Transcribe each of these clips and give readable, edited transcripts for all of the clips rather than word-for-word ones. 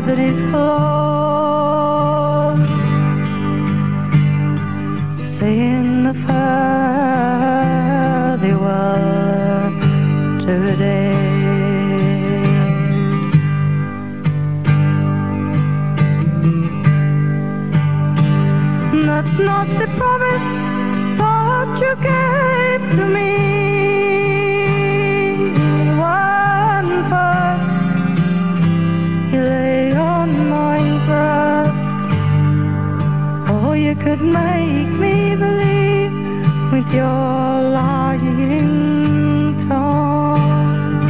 that is close, saying the fare thee well today. That's not the promise that you gave to me when first you lay on my breast. Oh, you could make me believe with your lying tongue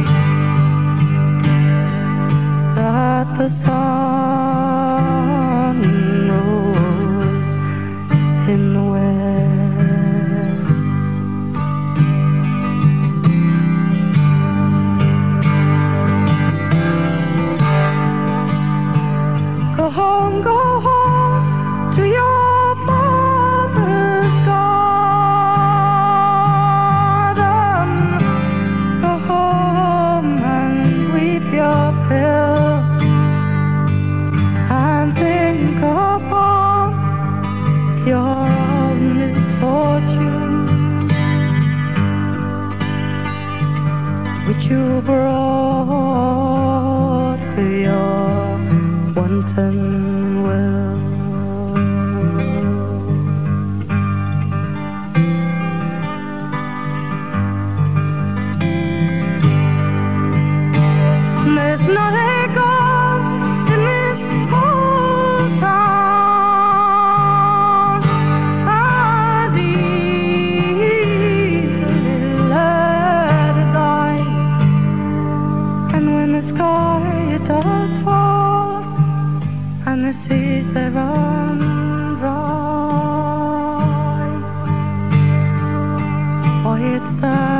that the sun rose in the west. Go home to your father's garden. Go home and weep your fill, and think upon your own misfortune, which you brought for your wanton will. There's not a ghost in this whole town as easily let it die. And when the sky does fall and the seas they run dry, why it's there